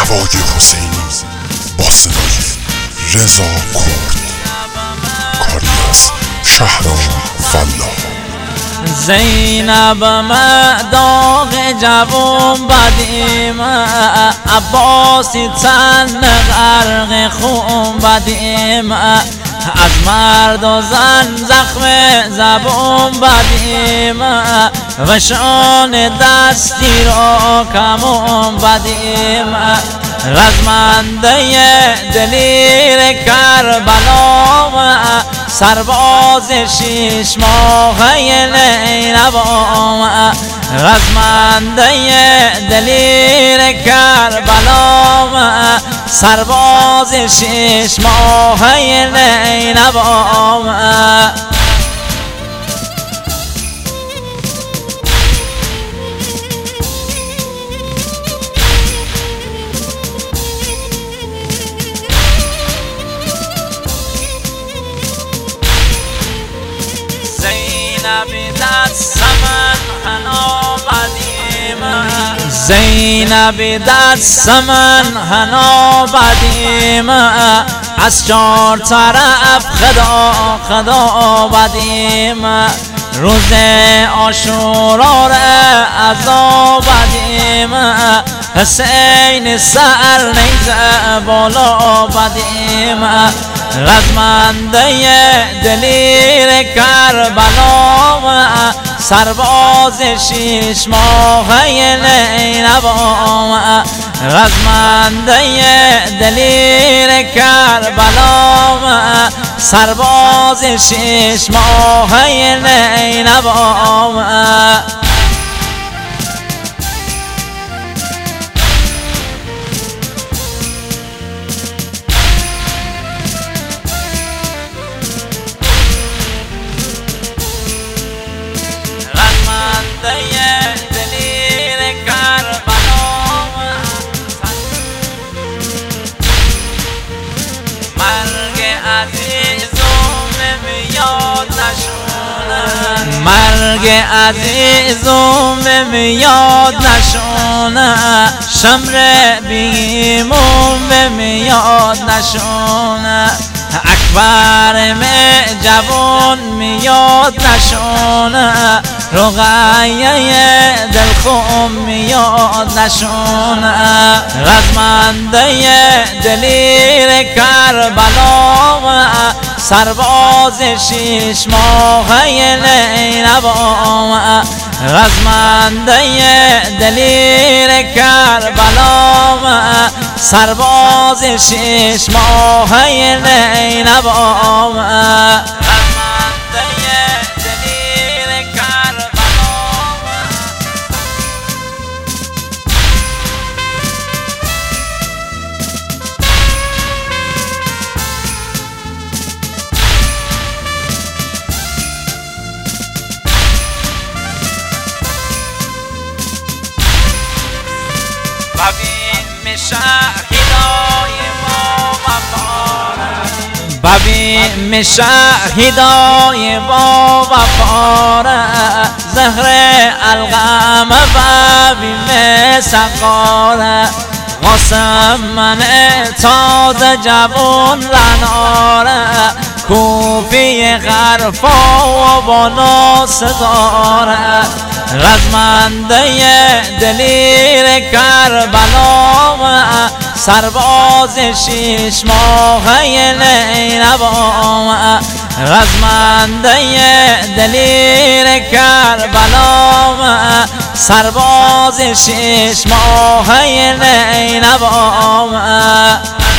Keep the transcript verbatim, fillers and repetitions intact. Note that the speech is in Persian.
نوای حسینی با صدای رضا کرد، کاری از شهرام فلاح. زینب داغ جوون بدیم، عباسی تن غرق خون بدیم، از مرد و زن زخم زبون بدیم، و شان دستی رو کمون بدیم. رزمنده دلیر کربلا، سرباز شیش ماهه نینوا، رزمنده دلیر کربلا، سرباز شیش ماهه نینوا. زینب دست من حنا بدیم، زینب دست من حنا بدیم، از چار طرف خدا خدا بدیم، روز عاشورا عزا بدیم، حسین سر نیزه بالا بدیم، رزمنده دلیر کربلا، سرباز شیش ماهه نینوا، رزمنده دلیر کربلا، سرباز شیش ماهه نینوا. مرگ عزیزم به میاد نشونه، شمر بیمون به میاد نشونه، اکبر می جوان میاد نشونه، رقیه دلخون میاد نشونه، رزمنده دلیر کربلا، سرباز شیش ماهه نینوا، رزمنده دلیر کربلا، سرباز شیش ماهه نینوا. ببین شهیدای ما وفاره، ببین شهیدای با وفاره، زهر القم ببین سقاره، قاسم من تازه جوان رناره، کوفی غرفا و بالا سزاره، رزمنده دلیر کربلا، سرباز شیش ماهه نینوا، رزمنده دلیر کربلا، سرباز شیش ماهه نینوا.